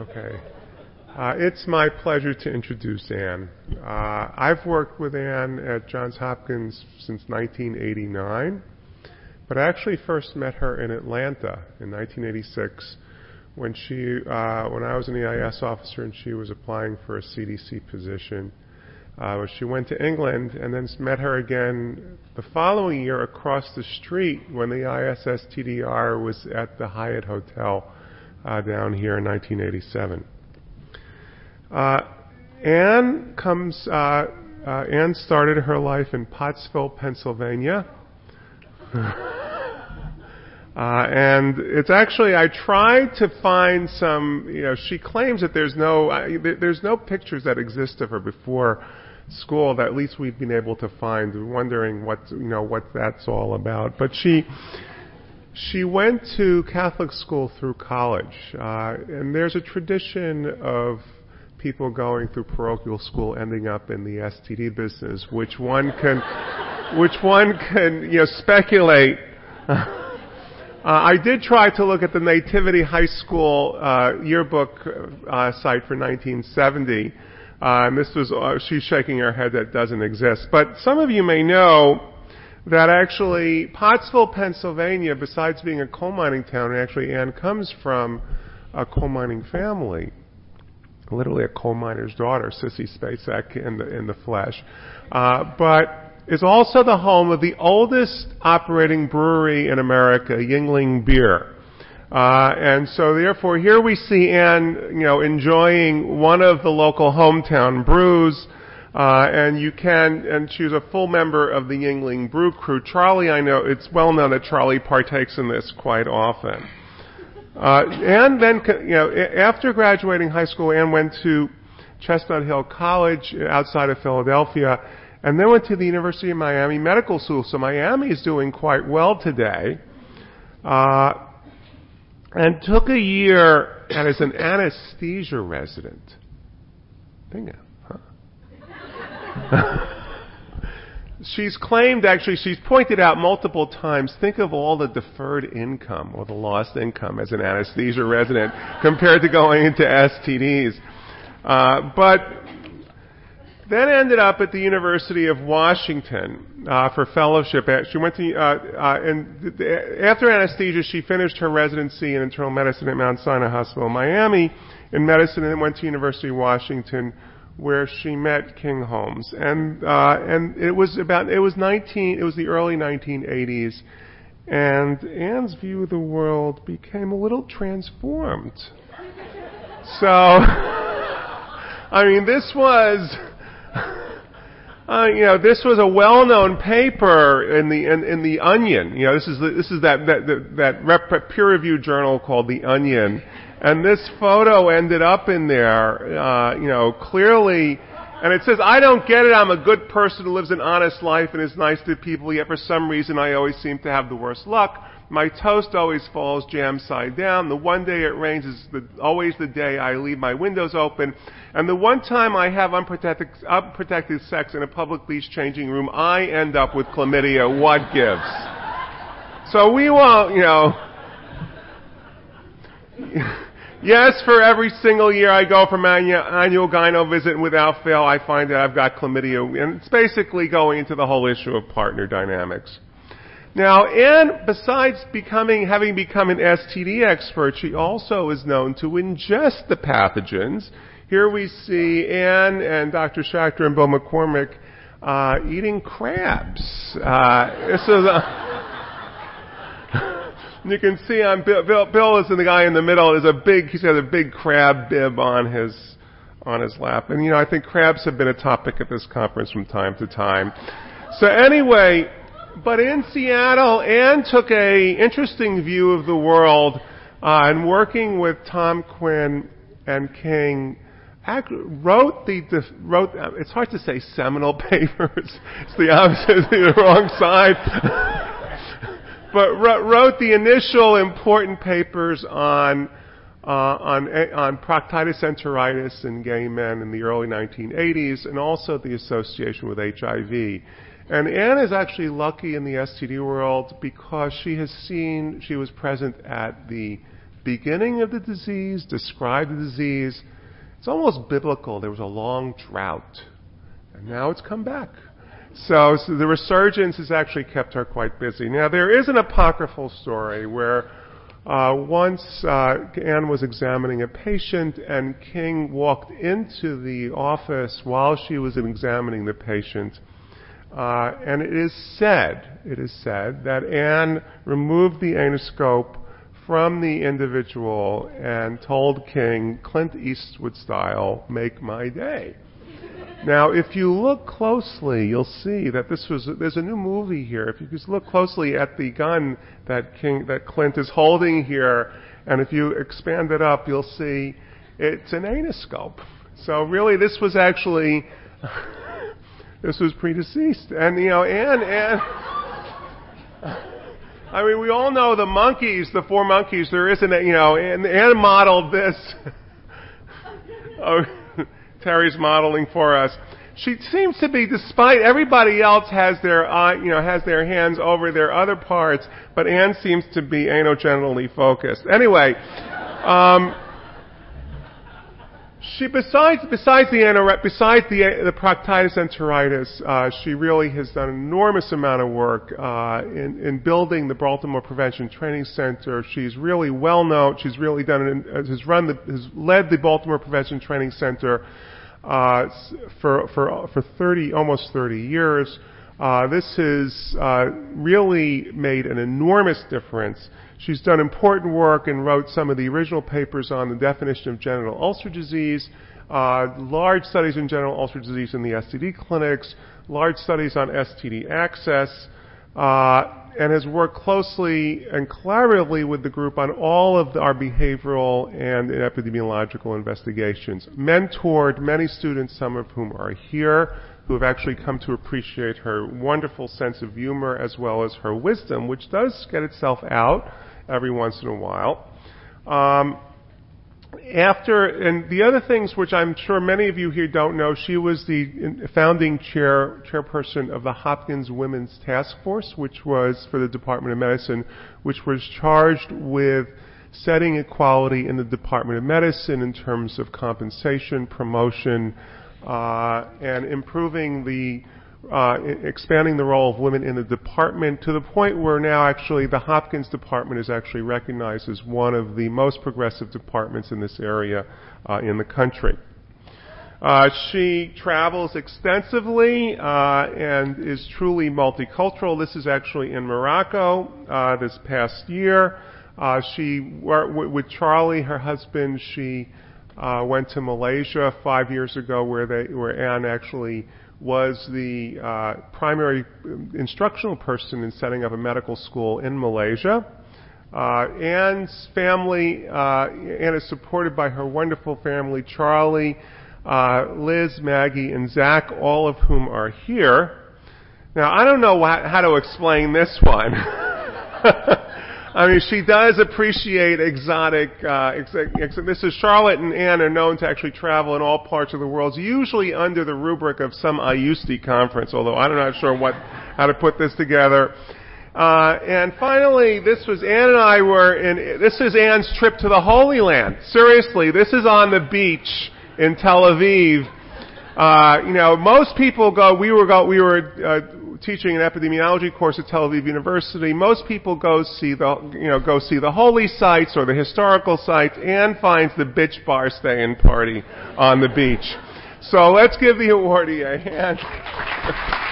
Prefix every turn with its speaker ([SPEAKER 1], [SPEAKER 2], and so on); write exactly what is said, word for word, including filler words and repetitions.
[SPEAKER 1] Okay. Uh, it's my pleasure to introduce Anne. Uh, I've worked with Anne at Johns Hopkins since nineteen eighty-nine, but I actually first met her in Atlanta in nineteen eighty-six when she, uh, when I was an E I S officer and she was applying for a C D C position. Uh, she went to England and then met her again the following year across the street when the I S S T D R was at the Hyatt Hotel uh, down here in nineteen eighty-seven. Uh, Anne comes. Uh, uh, Anne started her life in Pottsville, Pennsylvania, uh, and it's actually. I tried to find some. You know, she claims that there's no. Uh, there's no pictures that exist of her before school that at least we've been able to find. We're wondering what you know what that's all about. But she. She went to Catholic school through college, uh, and there's a tradition of people going through parochial school ending up in the S T D business, which one can, which one can, you know, speculate. Uh, I did try to look at the Nativity High School uh, yearbook uh, site for nineteen seventy, uh, and this was, uh, she's shaking her head that doesn't exist. But some of you may know that actually Pottsville, Pennsylvania, besides being a coal mining town, actually Anne comes from a coal mining family. Literally a coal miner's daughter, Sissy Spacek in the in the flesh, uh, but is also the home of the oldest operating brewery in America, Yuengling Beer, uh, and so therefore here we see Anne, you know, enjoying one of the local hometown brews, uh, and you can, and she was a full member of the Yuengling Brew Crew. Charlie, I know it's well known that Charlie partakes in this quite often. Uh, Anne then, you know, after graduating high school, Anne went to Chestnut Hill College outside of Philadelphia, and then went to the University of Miami Medical School. So Miami is doing quite well today, uh, and took a year as an anesthesia resident. Bingo, huh? She's claimed, actually, she's pointed out multiple times, think of all the deferred income or the lost income as an anesthesia resident compared to going into S T Ds. Uh, but then ended up at the University of Washington uh, for fellowship. She went to, uh, uh, and after anesthesia, she finished her residency in internal medicine at Mount Sinai Hospital in Miami in medicine, and then went to University of Washington, where she met King Holmes, and uh, and it was about it was nineteen it was the early nineteen eighties, and Anne's view of the world became a little transformed. So, I mean, this was, uh, you know, this was a well-known paper in the in, in the Onion. You know, this is the, this is that that that, that rep- peer-reviewed journal called the Onion. And this photo ended up in there, uh, you know, clearly, and it says, I don't get it, I'm a good person who lives an honest life and is nice to people, yet for some reason I always seem to have the worst luck. My toast always falls jam side down. The one day it rains is the, always the day I leave my windows open. And the one time I have unprotected, unprotected sex in a public bleach changing room, I end up with chlamydia. What gives? So we won't, you know... Yes, for every single year I go for my annual gyno visit, and without fail I find that I've got chlamydia. And it's basically going into the whole issue of partner dynamics. Now, Anne, besides becoming, having become an S T D expert, she also is known to ingest the pathogens. Here we see Anne and Doctor Schachter and Bill McCormick uh, eating crabs. Uh, this is a... You can see on Bill, Bill, Bill is in the guy in the middle is a big, he's got a big crab bib on his, on his lap. And you know, I think crabs have been a topic at this conference from time to time. So anyway, but in Seattle, Anne took a interesting view of the world, uh, and working with Tom Quinn and King, act, wrote the, wrote, it's hard to say seminal papers. It's the opposite, the wrong side. But wrote the initial important papers on uh, on on proctitis enteritis in gay men in the early nineteen eighties, and also the association with H I V. And Anne is actually lucky in the S T D world because she has seen, she was present at the beginning of the disease, described the disease. It's almost biblical. There was a long drought, and now it's come back. So, so the resurgence has actually kept her quite busy. Now, there is an apocryphal story where uh, once uh, Anne was examining a patient, and King walked into the office while she was examining the patient. Uh, and it is said, it is said that Anne removed the anoscope from the individual and told King, Clint Eastwood style, "Make my day." Now, if you look closely, you'll see that this was, there's a new movie here. If you just look closely at the gun that King, that Clint is holding here, and if you expand it up, you'll see it's an anoscope. So really, this was actually, this was predeceased. And, you know, Anne, Anne, I mean, we all know the monkeys, the four monkeys, there isn't a, you know, and Anne modeled this. Oh, Terry's modeling for us. She seems to be, despite everybody else has their eye, you know, has their hands over their other parts, but Anne seems to be anogenitally focused. Anyway, um, she besides besides the anore- besides the the proctitis enteritis, uh, she really has done an enormous amount of work uh, in in building the Baltimore Prevention Training Center. She's really well known. She's really done it, has run the has led the Baltimore Prevention Training Center uh, for for for thirty almost thirty years. Uh, this has uh, really made an enormous difference. She's done important work and wrote some of the original papers on the definition of genital ulcer disease, uh, large studies in genital ulcer disease in the S T D clinics, large studies on S T D access, uh, and has worked closely and collaboratively with the group on all of the, our behavioral and epidemiological investigations. Mentored many students, some of whom are here, who have actually come to appreciate her wonderful sense of humor as well as her wisdom, which does get itself out every once in a while. Um, after, and the other things which I'm sure many of you here don't know, she was the founding chair, chairperson of the Hopkins Women's Task Force, which was for the Department of Medicine, which was charged with setting equality in the Department of Medicine in terms of compensation, promotion, uh, and improving the Uh, expanding the role of women in the department to the point where now actually the Hopkins department is actually recognized as one of the most progressive departments in this area uh, in the country. Uh, she travels extensively uh, and is truly multicultural. This is actually in Morocco uh, this past year. Uh, she, w- with Charlie, her husband, she uh, went to Malaysia five years ago where they, where Anne actually was the uh, primary instructional person in setting up a medical school in Malaysia. Uh, Anne's family, uh, Anne is supported by her wonderful family, Charlie, uh, Liz, Maggie, and Zach, all of whom are here. Now, I don't know wh- how to explain this one. I mean, she does appreciate exotic, uh, ex- ex- this is Charlotte and Anne are known to actually travel in all parts of the world, usually under the rubric of some I U S T conference, although I'm not sure what, how to put this together. Uh, and finally, this was, Anne and I were in, this is Anne's trip to the Holy Land. Seriously, this is on the beach in Tel Aviv. Uh, you know, most people go, we were go, we were, uh, teaching an epidemiology course at Tel Aviv University. Most people go see the, you know, go see the holy sites or the historical sites. Anne finds the bitch bar stay-in party on the beach. So let's give the awardee a hand.